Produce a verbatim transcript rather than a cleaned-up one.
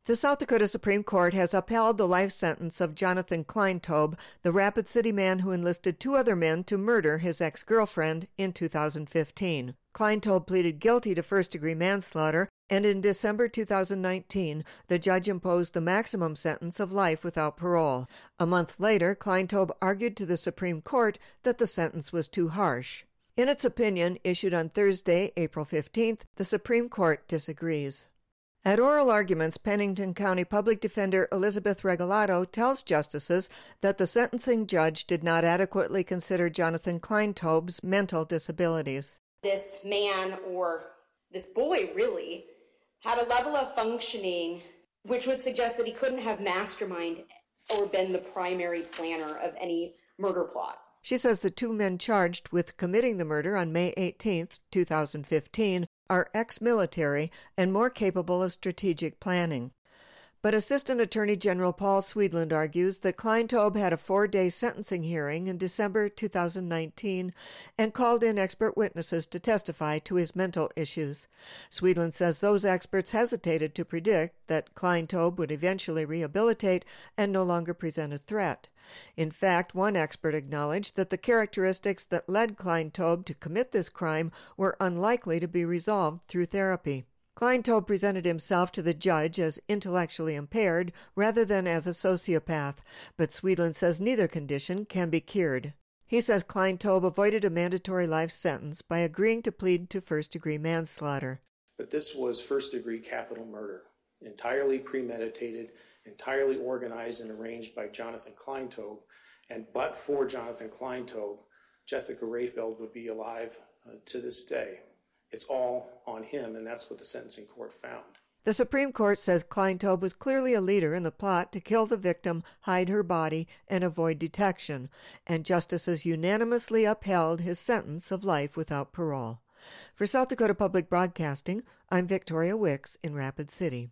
The South Dakota Supreme Court has upheld the life sentence of Jonathan Kleintobe, the Rapid City man who enlisted two other men to murder his ex-girlfriend in two thousand fifteen. Kleintobe pleaded guilty to first-degree manslaughter, and in December two thousand nineteen, the judge imposed the maximum sentence of life without parole. A month later, Kleintobe argued to the Supreme Court that the sentence was too harsh. In its opinion, issued on Thursday, April fifteenth, the Supreme Court disagrees. At oral arguments, Pennington County Public Defender Elizabeth Regalado tells justices that the sentencing judge did not adequately consider Jonathan Kleintobe's mental disabilities. This man, or this boy really, had a level of functioning which would suggest that he couldn't have masterminded or been the primary planner of any murder plot. She says the two men charged with committing the murder on May eighteenth, two thousand fifteen, are ex-military and more capable of strategic planning. But Assistant Attorney General Paul Swedlund argues that Kleintobe had a four-day sentencing hearing in December two thousand nineteen and called in expert witnesses to testify to his mental issues. Swedlund says those experts hesitated to predict that Kleintobe would eventually rehabilitate and no longer present a threat. In fact, one expert acknowledged that the characteristics that led Kleintobe to commit this crime were unlikely to be resolved through therapy. Kleintobe presented himself to the judge as intellectually impaired rather than as a sociopath, but Swedlund says neither condition can be cured. He says Kleintobe avoided a mandatory life sentence by agreeing to plead to first-degree manslaughter. But this was first-degree capital murder, entirely premeditated, entirely organized and arranged by Jonathan Kleintobe, and but for Jonathan Kleintobe, Jessica Rayfeld would be alive uh, to this day. It's all on him, and that's what the sentencing court found. The Supreme Court says Kleintobe was clearly a leader in the plot to kill the victim, hide her body, and avoid detection, and justices unanimously upheld his sentence of life without parole. For South Dakota Public Broadcasting, I'm Victoria Wicks in Rapid City.